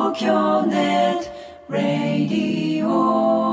東京ネットラディオ。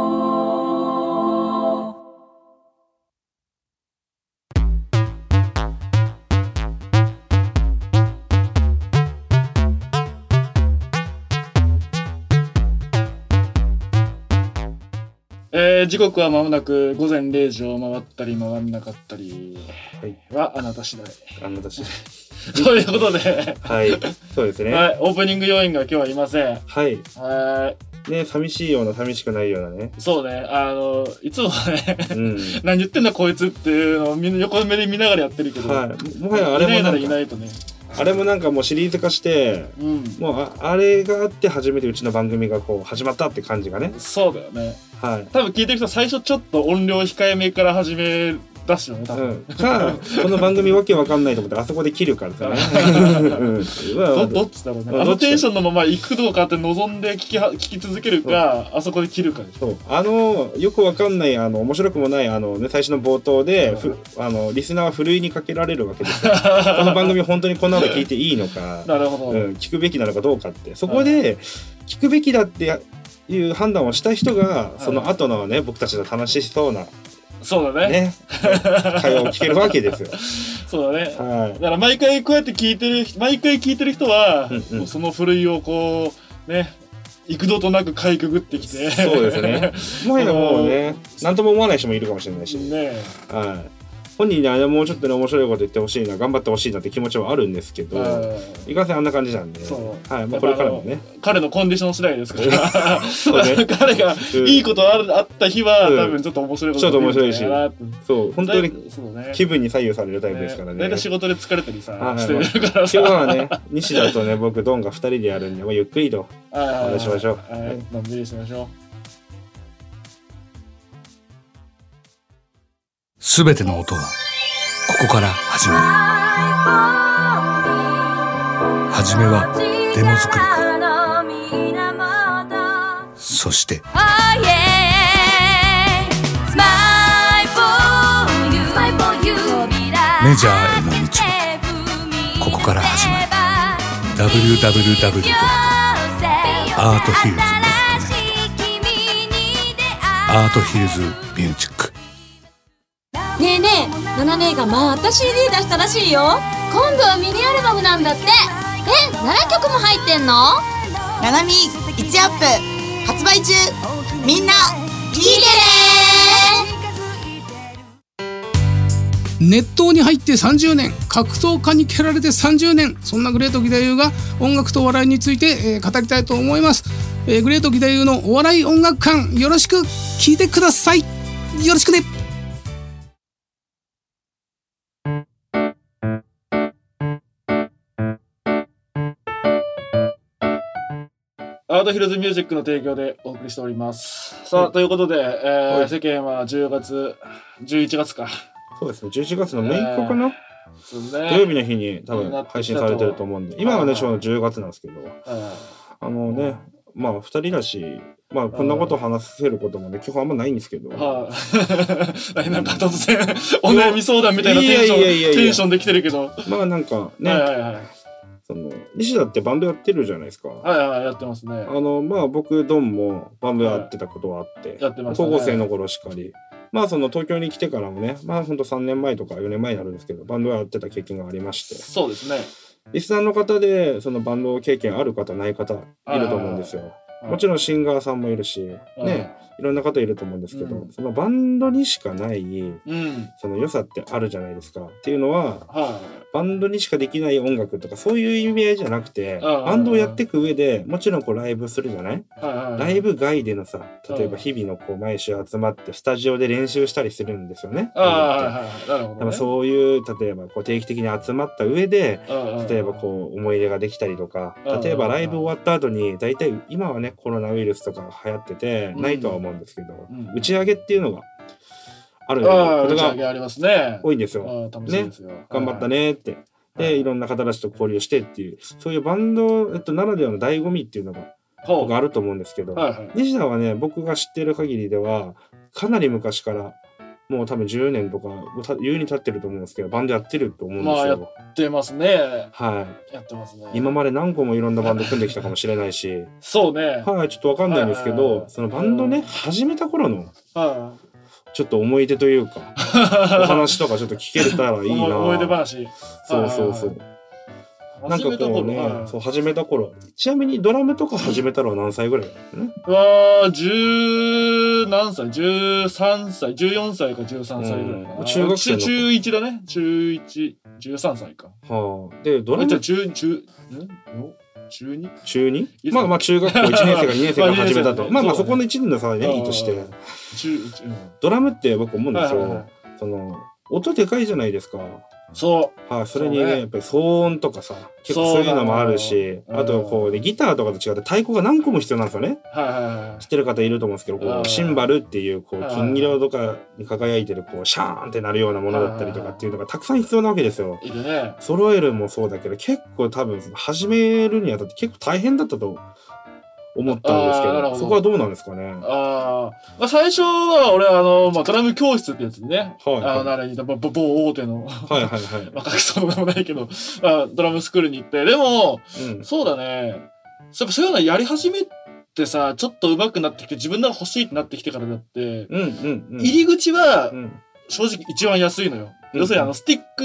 時刻は間もなく午前0時を回ったり回んなかったりはあなた次第。 あなた次第。ということで、 はい、そうですね。 はい、オープニング要員が今日はいません。 はい。 はい。 ね、寂しいような寂しくないようなね。 そうね、いつもね、何言ってんだこいつっていうのをみんな横目で見ながらやってるけど、 はい、もはやあれもなんかいないとね。 あれもなんかもうシリーズ化して、もうあれがあって初めてうちの番組がこう始まったって感じがね。 そうだよね。 はい。 多分聞いてる人は最初ちょっと音量控えめから始め出すよね、多分。 この番組わけわかんないと思ってあそこで切るからさね。 どっちだろうね。あのテンションのまま行くのかって望んで聞き続けるか、あそこで切るかでしょ。 よくわかんない面白くもない最初の冒頭でリスナーはふるいにかけられるわけですよ。この番組本当にこんなの聞いていいのか、 なるほど、 聞くべきなのかどうかって、そこで聞くべきだっていう判断をした人がその後のね、僕たちの楽しそうなそうだね会話を聞けるわけですよ。 そうだね、はい、だから毎回こうやって聞いてる人は、もうそのふるいをこうね幾度となくかいくぐってきて、 そうですね。もはやもうね何とも思わない人もいるかもしれないしね、 はい、本人にもうちょっとね面白いこと言ってほしいな、頑張ってほしいなって気持ちはあるんですけど、いかんせんあんな感じなんで、はい、これからもね彼のコンディション次第ですからそうね、彼がいいことあった日は、多分ちょっと面白いことちょっと面白いし、そう本当に気分に左右されるタイプですからね。 大体仕事で疲れたりさしてるからさ、 今日はね西田とね僕ドンが2人でやるんで、ゆっくりとお話ししましょう。 のんびりしましょう。 すべての音はここから始まる。はじめはデモ作りから、そしてメジャーへの道もここから始まる。 www.arthillz.net アートヒルズミュージック。 ねえねえ、ナナ姉がまた CD 出したらしいよ。今度はミニアルバムなんだって。7曲も入ってんの？ ナナミ1アップ発売中。みんな聴いてね。熱湯に入って30年、格闘家に蹴られて30年、そんなグレート義太夫が音楽とお笑いについて、語りたいと思います。グレート義太夫のお笑い音楽館、よろしく聞いてください。よろしくね。 アートヒルズミュージックの提供でお送りしております。さあ、ということで、世間は11月か。 そうですね、11月の6日かな、土曜日の日に多分配信されてると思うんで、今はねちょうど10月なんですけど、ね、まあ2人だし、まあこんなこと話せることもね基本あんまないんですけど、なんか突然お悩み相談みたいなテンションできてるけど、 まあなんかね、西田ってバンドやってるじゃないですか。 やってますね。 まあ僕ドンもバンドやってたことはあって、高校生の頃しかり、まあその東京に来てからもね、まあほんと3年前とか4年前になるんですけど、バンドやってた経験がありまして。 そうですね。 リスナーの方でそのバンド経験ある方ない方いると思うんですよ。もちろんシンガーさんもいるしね、いろんな方いると思うんですけど、そのバンドにしかない、その良さってあるじゃないですか。っていうのは、バンドにしかできない音楽とかそういう意味合いじゃなくて、バンドをやっていく上でもちろんこうライブするじゃない、ライブ外でのさ、例えば日々のこう毎週集まってスタジオで練習したりするんですよね。そういう例えばこう定期的に集まった上で、例えばこう思い入れができたりとか、例えばライブ終わった後に大体今はねコロナウイルスとか流行っててないとは思うんですけど、打ち上げっていうのがあることが多いんですよ。ね、頑張ったねって。で、いろんな方たちと交流してっていう、そういうバンド、ならではの醍醐味っていうのが僕あると思うんですけど、西田はね、僕が知ってる限りではかなり昔からもう多分10年とか優に経ってると思うんですけど、バンドやってると思うんですよ。 やってますね。 はい。 やってますね。 今まで何個もいろんなバンド組んできたかもしれないし。 そうね。 はい、ちょっとわかんないんですけど、そのバンドね、始めた頃の、ちょっと思い出というか、お話とかちょっと聞けれたらいいな。 思い出話。 そうそうそう。なんかこうね、そう始めた頃。ちなみにドラムとか始めたのは何歳ぐらいだったの？ 10何歳 ?13 歳 ?14 歳か13歳ぐらいかな。 中学生の中1だね。中1、13歳か。 はあ。で、ドラム中 2？ 中 2？ まあ中学校1年生か2年生が始めたと。まあそこの1年の差でね、いいとして。ドラムって僕思うんですよ。その、音でかいじゃないですか。 そう。 はい、それにね、やっぱり騒音とかさ、結構そういうのもあるし、あとこうね、ギターとかと違って太鼓が何個も必要なんですよね。知ってる方いると思うんですけど、こうシンバルっていうこう金色とかに輝いてるこうシャーンってなるようなものだったりとかっていうのがたくさん必要なわけですよ。 いるね。 揃えるもそうだけど、結構多分始めるにあたって結構大変だったと思ったんですけど、そこはどうなんですかね。 最初は俺ドラム教室ってやつにね、あれに某大手の隠そうでもないけど、ドラムスクールに行って、でも、そうだね、そういうのやり始めてさ、ちょっと上手くなってきて自分のが欲しいってなってきてからだって、入り口は正直一番安いのよ。要するにスティック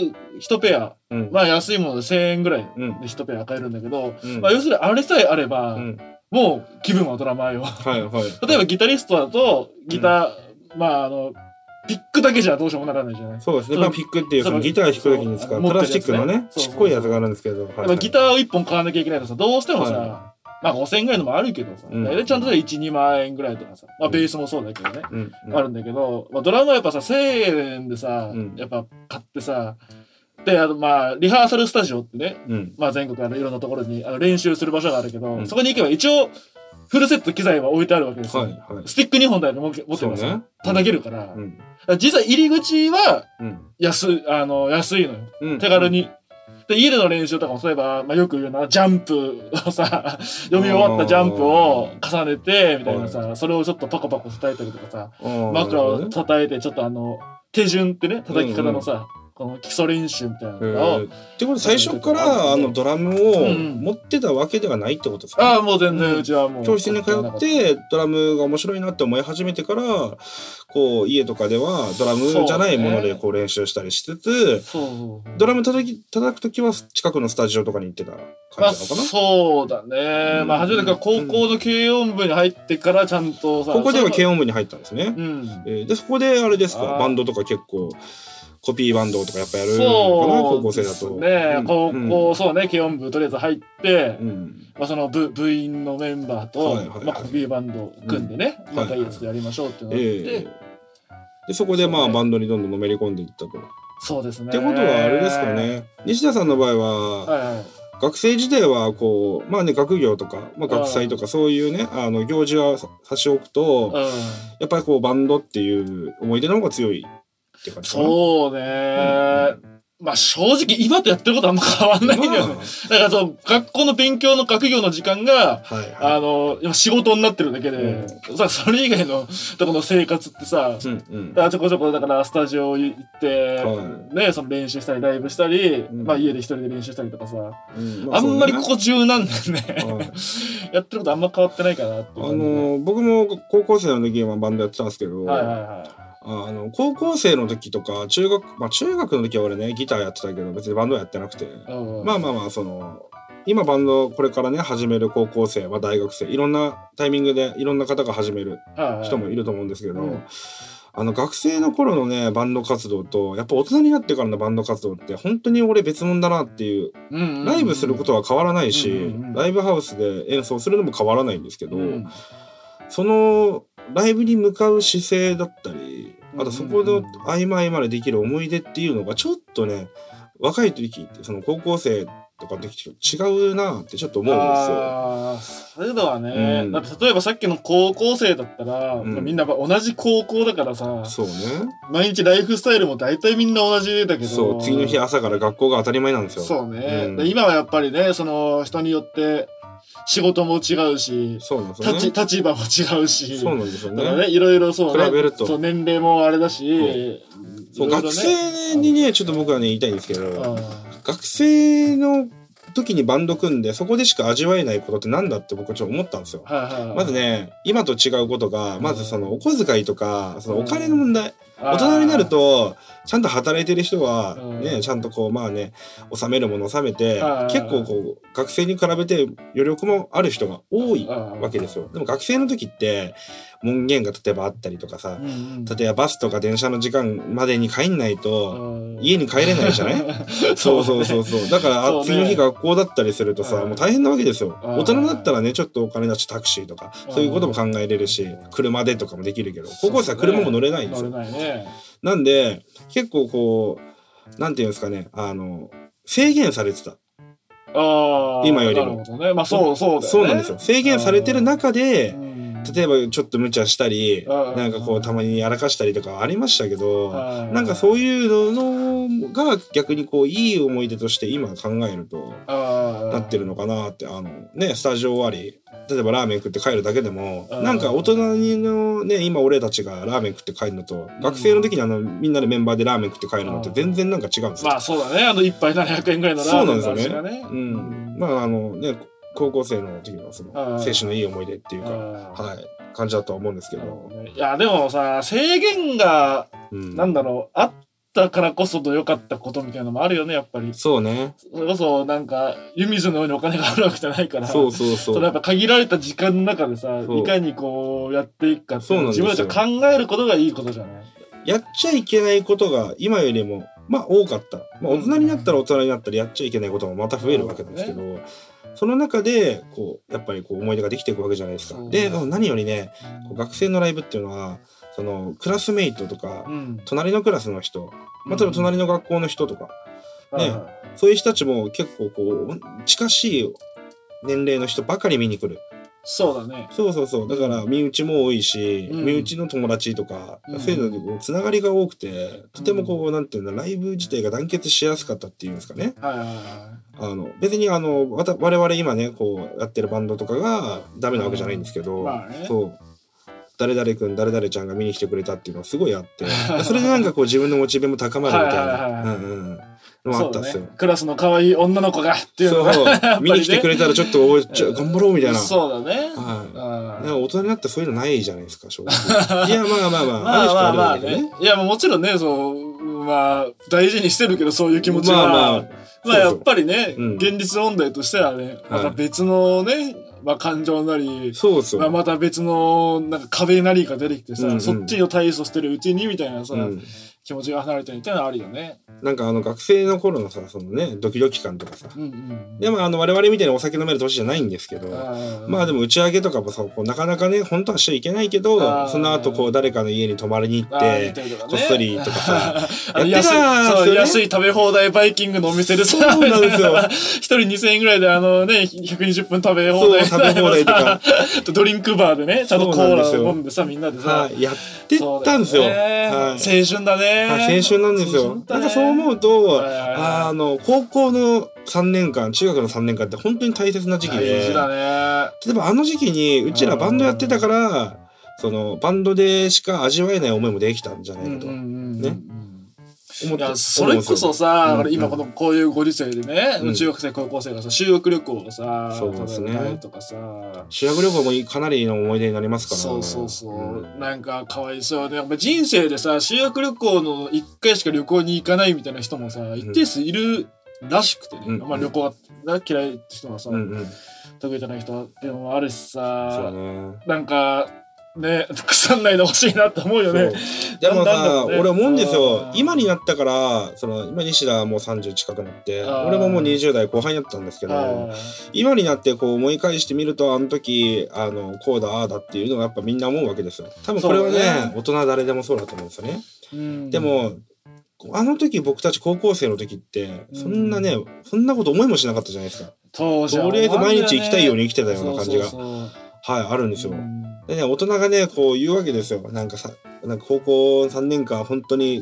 1ペア、まあ安いもので1000円ぐらいで1ペア買えるんだけど、要するにあれさえあれば、もう気分はドラマーよ。例えばギタリストだとギター、ピックだけじゃどうしようもならないじゃない。 そうですね。ピックっていうそのギター弾く時に使うプラスチックのね、ちっこいやつがあるんですけど、 ギターを1本買わなきゃいけないとさ、どうしてもさ、5000円ぐらいのもあるけどさ、でちゃんと1、2万円ぐらいとかさ、ベースもそうだけどね、あるんだけど、ドラムはやっぱさ、1000円でさ、やっぱ買ってさ、で、リハーサルスタジオってね、全国いろんなところに練習する場所があるけど、そこに行けば一応、フルセット機材は置いてあるわけですよ。スティック2本台で持ってます。叩けるから。実際入り口は安いのよ。手軽に。で、家での練習とかもそういえば、よく言うな、ジャンプをさ、読み終わったジャンプを重ねて、みたいなさ、それをちょっとパコパコ叩いたりとかさ、枕を叩いて、ちょっと手順ってね、叩き方のさ、この基礎練習みたいなのを。 ってことで最初からドラムを持ってたわけではないってことですか？ もう全然うちはもう。 教室に通ってドラムが面白いなって思い始めてから、こう家とかではドラムじゃないものでこう練習したりしつつ、ドラム叩くときは近くのスタジオとかに行ってた感じなのかな？ そうだね。初めて高校の軽音部に入ってからちゃんとさ。 ここでは軽音部に入ったんですね。で、そこであれですか、バンドとか結構、コピーバンドとかやっぱやるのかな、高校生だと。 ね、高校、そうね、軽音部とりあえず入って、その部員のメンバーと、コピーバンドを組んでね、仲いいやつでやりましょうってなって、 で、そこでバンドにどんどんのめり込んでいったと。 そうですね。 ってことはあれですかね、西田さんの場合は、学生時代はこう学業とか、学祭とかそういうね行事は差し置くと、やっぱりこうバンドっていう思い出の方が強い。 そうね、正直今とやってることはあんま変わんないんだよね。だから学校の勉強の学業の時間が、仕事になってるだけで、それ以外のとこの生活ってさ、ちょこちょこだからスタジオ行って、ね、その練習したりライブしたり、家で一人で練習したりとかさ、あんまりここ10何年ね、やってることあんま変わってないかなって。 僕も高校生の時はバンドやってたんですけど、高校生の時とか中学の時は俺ねギターやってたけど別にバンドやってなくて、今バンドこれからね始める高校生は大学生いろんなタイミングでいろんな方が始める人もいると思うんですけど、学生の頃のねバンド活動とやっぱ大人になってからのバンド活動って本当に俺別物だなっていう、ライブすることは変わらないし、ライブハウスで演奏するのも変わらないんですけど、そのライブに向かう姿勢だったり、あとそこの合間合間でできる思い出っていうのがちょっとね若い時ってその高校生とかできて違うなってちょっと思うんですよ。 そういうのはね、だって例えばさっきの高校生だったら、みんな同じ高校だからさ、 そうね、 毎日ライフスタイルも大体みんな同じだけど、 そう次の日朝から学校が当たり前なんですよ。 そうね、今はやっぱりねその人によって仕事も違うし、 そうなんですよね。 立場も違うし、 そうなんですよね。 だからね、いろいろそうね、 比べるとそう年齢もあれだし、 そう、学生にね、ちょっと僕はね言いたいんですけど、学生の時にバンド組んでそこでしか味わえないことってなんだって僕はちょっと思ったんですよ。まずね、今と違うことが、まずそのお小遣いとかそのお金の問題。大人になるとちゃんと働いてる人はね、ちゃんとこうまあね納めるもの納めて、結構こう学生に比べて余力もある人が多いわけですよ。でも学生の時って門限が例えばあったりとかさ、例えばバスとか電車の時間までに帰んないと家に帰れないじゃないそうだから次の日学校だったりするとさ、もう大変なわけですよ。大人だったらねちょっとお金出してタクシーとかそういうことも考えれるし、車でとかもできるけど、高校生は車も乗れないんですよ。なんで結構こうなんていうんですかね、制限されてた。今よりも。 まあそうなんですよ。制限されてる中で、例えばちょっと無茶したり、なんかこうたまにやらかしたりとかはありましたけど、なんかそういうのが逆にこういい思い出として今考えるとなってるのかなって、ね、スタジオ終わり例えばラーメン食って帰るだけでも、なんか大人のね、今俺たちがラーメン食って帰るのと、学生の時にみんなでメンバーでラーメン食って帰るのって全然なんか違うんですよ。 まあそうだね、一杯700円ぐらいのラーメンの味がね。 まあね、高校生の時のその青春のいい思い出っていうか、感じだとは思うんですけど。 いやでもさ、制限がなんだろう、あったからこその良かったことみたいなのもあるよね、やっぱり。 そうね。 それこそなんか湯水のようにお金があるわけじゃないから、 そうそのやっぱ限られた時間の中でさ、いかにこうやっていくかって自分たちが考えることがいいことじゃない。 やっちゃいけないことが今よりもまあ多かった。まあ大人になったら大人になったらやっちゃいけないこともまた増えるわけなんですけど、その中でこうやっぱりこう思い出ができていくわけじゃないですか。で何よりね、こう学生のライブっていうのはそのクラスメイトとか、隣のクラスの人、例えば隣の学校の人とか、ね、そういう人たちも結構こう近しい年齢の人ばかり見に来る。 そうだね。 だから身内も多いし、身内の友達とか、そういうのでつながりが多くて、とてもこうなんていうの、ライブ自体が団結しやすかったっていうんですかね。別に我々今ねこうやってるバンドとかがダメなわけじゃないんですけど、そう誰々くん誰々ちゃんが見に来てくれたっていうのがすごいあって、それでなんかこう自分のモチベも高まるみたいなのもあったんですよ。 クラスの可愛い女の子がっていうのが見に来てくれたらちょっと頑張ろうみたいな。 そうだね。 大人になってそういうのないじゃないですか、正直。いやまあね。いやもちろんね、まあ大事にしてるけどそういう気持ちは。まあやっぱりね、現実問題としてはね、また別のね、まあ感情なり、また別のなんか壁なりが出てきてさ、そっちを対処してるうちにみたいなさ、気持ちが離れてるみたいなのあるよね。 なんか学生の頃のさ、そのね、ドキドキ感とかさ。でも我々みたいにお酒飲める年じゃないんですけど、まあでも打ち上げとかもさ、こうなかなかね、本当はしちゃいけないけど、その後こう誰かの家に泊まりに行って、こっそりとかさ、 安い食べ放題バイキングのお店でさ、 そうなんですよ。 一人2000円ぐらいで120分食べ放題とか、ドリンクバーでね、ちゃんとコーラを飲んでさ、みんなでさ、 やってたんですよ。 青春だね。 青春なんですよ。なんかそう思うと、高校の3年間、中学の3年間って本当に大切な時期で、例えば時期にうちらバンドやってたから、そのバンドでしか味わえない思いもできたんじゃないかと。ね。 いやそれこそさ、今こういうご時世でね、中学生高校生がさ修学旅行をさ、 そうですねとかさ、 修学旅行もかなりの思い出になりますから。 なんかかわいそうで、人生でさ修学旅行の1回しか旅行に行かないみたいな人もさ一定数いるらしくてね、まあ旅行が嫌いって人はさ、得意じゃない人っていうのもあるしさ、なんかね、腐んないでほしいなって思うよね。 でもさ、俺思うんですよ。今になったから、今西田はもう30近くなって、俺ももう20代後半やったんですけど、今になってこう思い返してみると、あの時、こうだ、ああだっていうのがやっぱみんな思うわけですよ。多分これはね、大人誰でもそうだと思うんですよね。でも、あの時僕たち高校生の時って、そんなこと思いもしなかったじゃないですか。とりあえず毎日生きたいように生きてたような感じが、あるんですよ。でね、大人がね、こう言うわけですよ。なんか高校3年間本当に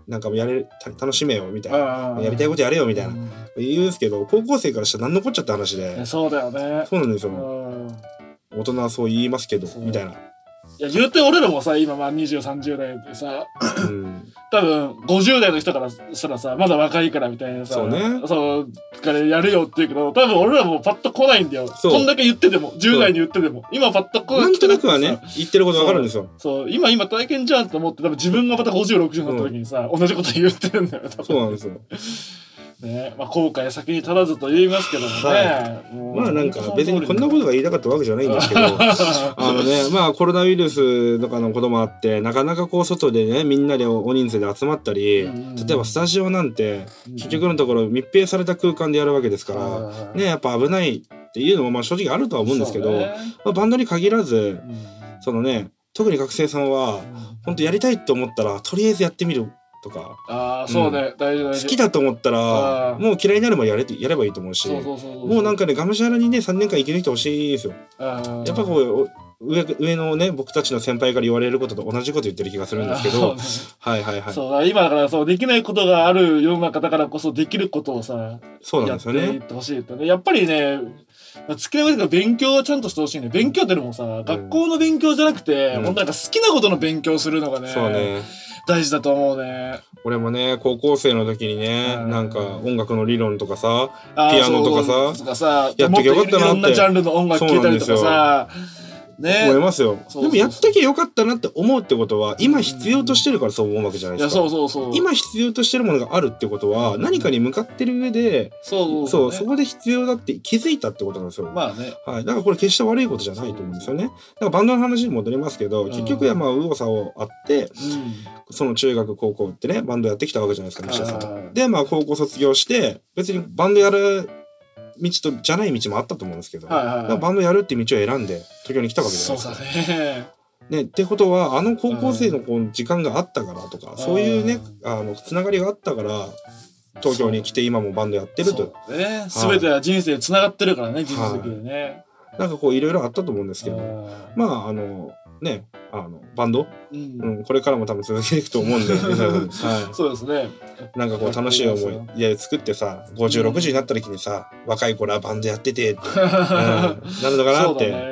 なんか楽しめよみたいな、やりたいことやれよみたいな、言うんですけど、高校生からしたら何のこっちゃって話で。 そうだよね。 そうなんですよ。大人はそう言いますけどみたいな。 いや言うて俺らもさ今20、30代でさ、多分50代の人からしたらさまだ若いからみたいなさ、そうからやるよって言うけど、多分俺らもパッと来ないんだよ。こんだけ言ってても10代に言ってても今パッと来ない。 なんとなくはね言ってることわかるんですよ。 そう今体験じゃんと思って、多分自分がまた50、60になった時にさ、同じこと言ってるんだよ。 そうなんですよ。 ね、後悔先に足らずと言いますけどもね、 まあなんか別にこんなことが言いたかったわけじゃないんですけどまあコロナウイルスとかのこともあってなかなかこう外でねみんなで大人数で集まったり、例えばスタジオなんて結局のところ密閉された空間でやるわけですからね、やっぱ危ないっていうのもまあ正直あるとは思うんですけど、バンドに限らずそのね、特に学生さんは本当やりたいって思ったらとりあえずやってみるとか、そうね、大事。好きだと思ったらもう嫌いになるまでやればいいと思うし、もうなんかねがむしゃらにね3年間生き抜いてほしいんですよ。やっぱこう上のね僕たちの先輩から言われることと同じこと言ってる気がするんですけど、 そう今だからそうできないことがある世の中だからこそできることをさ、 そうなんですよね、 やっていってほしいとね。やっぱりね付き合いが勉強をちゃんとしてほしいね。勉強ってのもさ、学校の勉強じゃなくて、本当なんか好きなことの勉強するのがね、 そうね大事だと思うね。 俺もね高校生の時にね、なんか音楽の理論とかさピアノとかさやっときゃよかったなって、いろんなジャンルの音楽聴いたりとかさね、 思いますよ。でもやっときゃよかったなって思うってことは今必要としてるからそう思うわけじゃないですか。今必要としてるものがあるってことは何かに向かってる上でそこで必要だって気づいたってことなんですよ。 まあね、 だからこれ決して悪いことじゃないと思うんですよね。だからバンドの話に戻りますけど、結局はまあ右往左往あって、その中学高校ってねバンドやってきたわけじゃないですか、西田さん。でまあ高校卒業して別にバンドやる道とじゃない道もあったと思うんですけど、バンドやるっていう道を選んで東京に来たわけじゃないですか。ね、ってことは高校生のこう時間があったからとか、そういうねつながりがあったから東京に来て今もバンドやってると。 全ては人生つながってるからね、人生的でね。 なんかこういろいろあったと思うんですけど、まあねバンド、これからも多分続けていくと思うんで、 そうですね。 なんかこう楽しい思いで作ってさ、50、60になった時にさ、若い頃はバンドやっててってなるのかなって。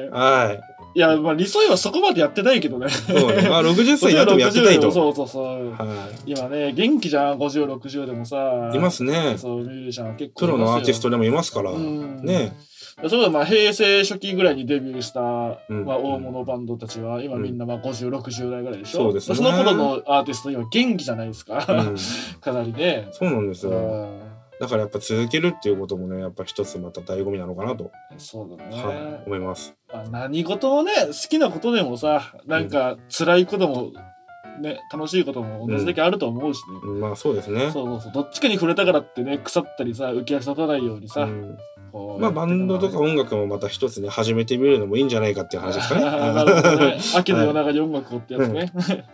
いやまあ理想はそこまでやってないけどね。 そうね。60歳になってもやってたいと。 そう今ね元気じゃん、50、60でもさ。 いますね。 そうミュージシャン結構プロのアーティストでもいますからね。 そうだ、まあ平成初期ぐらいにデビューした、まあ、大物バンドたちは今みんなまあ50、60代ぐらいでしょ。そうですね。その頃のアーティスト今元気じゃないですか。かなりね。 そうなんですよ。だからやっぱ続けるっていうこともねやっぱ一つまた醍醐味なのかなと。 そうだね。 思います。 何事もね好きなことでもさ、なんか辛いこともね、楽しいことも同じだけあると思うしね。 まあそうですね。 そうどっちかに触れたからってね腐ったりさ浮き足立たないようにさ。 まあバンドとか音楽もまた一つね始めてみるのもいいんじゃないかっていう話ですかね。 なるほどね。秋の夜長に音楽をってやつね。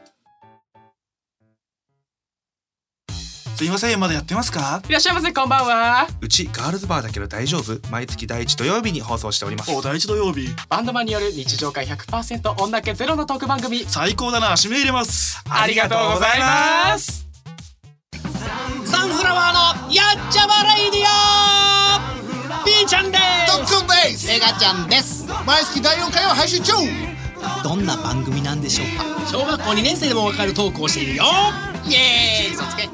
すいません、まだやってますか？ いらっしゃいませ、こんばんは。 うちガールズバーだけど大丈夫？毎月第1土曜日に放送しております。 第1土曜日。バンドマンによる日常会 100% 女気ゼロのトーク番組。 最高だな、締め入れます。 ありがとうございます。サンフラワーのやっちゃまレイディオ。 B ちゃんです。 ドックンです。 メガちゃんです。 毎月第4回を配信中。 どんな番組なんでしょうか？ 小学校2年生でもわかるトークをしているよ。イエーイ、嘘つけ。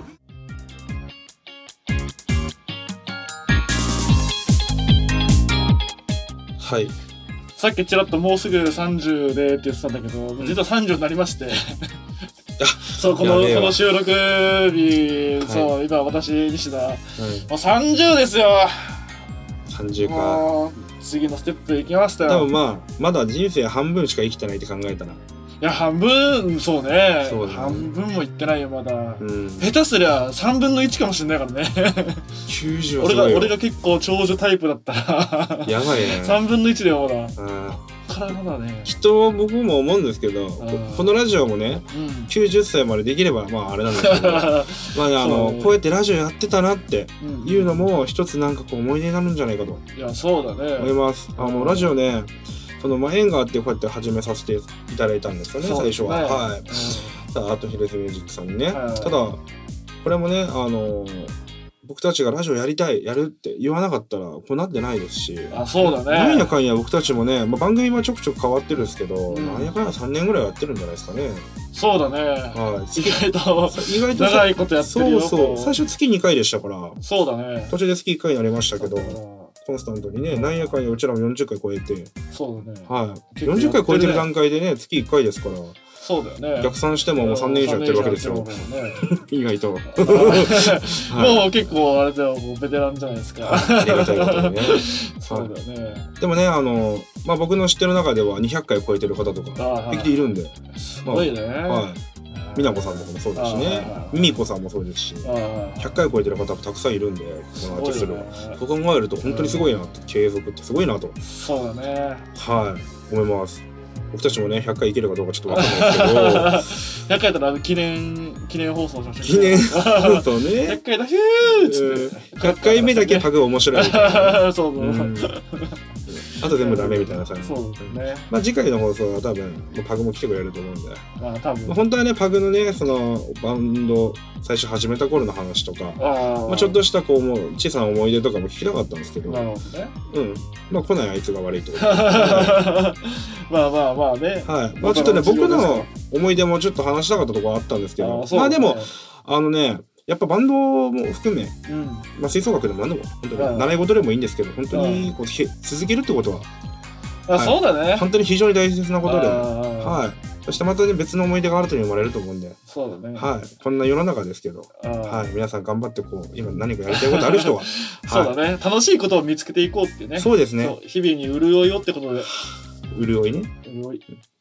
はい、 さっきちらっともうすぐ30でって言ってたんだけど、実は30になりましてそうこの収録日、そう今私西田、もう30ですよ。 30か。 次のステップ行きましたよ。 多分まだ人生半分しか生きてないって考えたら、 いや半分そうね、半分もいってないよまだ、下手すりゃ3分の1かもしれないからね。 90はすごいよ。 俺が結構長寿タイプだったらやばいね。 3分の1だよまだ。からまだね。 僕も思うんですけど、このラジオもね、90歳までできればあれなんですけど、こうやってラジオやってたなっていうのも一つなんかこう思い出になるんじゃないかと。 いやそうだね。 思います。ラジオね。縁があってこうやって始めさせていただいたんですよね、最初は。はい。あとヒレスミュージックさんにね。ただこれもね僕たちがラジオやるって言わなかったらこうなってないですし、 そうだね。 なんやかんや僕たちもね、番組はちょくちょく変わってるんですけど、なんやかんや3年ぐらいやってるんじゃないですかね。 そうだね。 はい。 意外と長いことやってるよ。 そう最初月2回でしたから。 そうだね。 途中で月1回になりましたけど、コンスタントにね、なんやかんやうちらも40回超えて。 そうだね。 はい。40回超えてる段階でね、月1回ですから。 そうだよね。 逆算してももう3年以上やってるわけですよ。意外と。もう結構あれだよ、もうベテランじゃないですか。 ありがたいことにね。 そうだよね。 でもね、僕の知ってる中では200回超えてる方とか平気でいるんで。 すごいね。 はい。美奈子さんとかもそうですしね、ミミコさんもそうですし、100回超えてる方もたくさんいるんで、このアーティストでは。そう考えると本当にすごいなって、継続ってすごいなと。 そうだね。 はい、思います。僕たちもね、100回いけるかどうかちょっとわかんないですけど、 100回やったら記念放送しましょう。 記念放送ね。 100回だヒューッつって 100回目だけパグ面白いみたいな。 そうそう。 あと全部ダメみたいなさ。 そうですね。 次回の放送は多分パグも来てくれると思うんで。 多分。 本当はね、パグのね、そのバンド最初始めた頃の話とか、ちょっとしたこうもう小さな思い出とかも聞きたかったんですけど。 なるほどね。 来ないあいつが悪いってこと。 まあね。 はい。ちょっとね、僕の思い出もちょっと話したかったところあったんですけど、でもやっぱバンドも含め、吹奏楽でも何でも本当に習い事でもいいんですけど、本当にこう続けるってことは、 そうだね。 本当に非常に大切なことで、はい。そしてまたね、別の思い出が新たに生まれると思うんで、 そうだね。 はい。こんな世の中ですけど、はい。皆さん頑張ってこう今何かやりたいことある人は、 そうだね。楽しいことを見つけていこうってね。 そうですね。 日々に潤いをってことで。 潤いね。 潤い。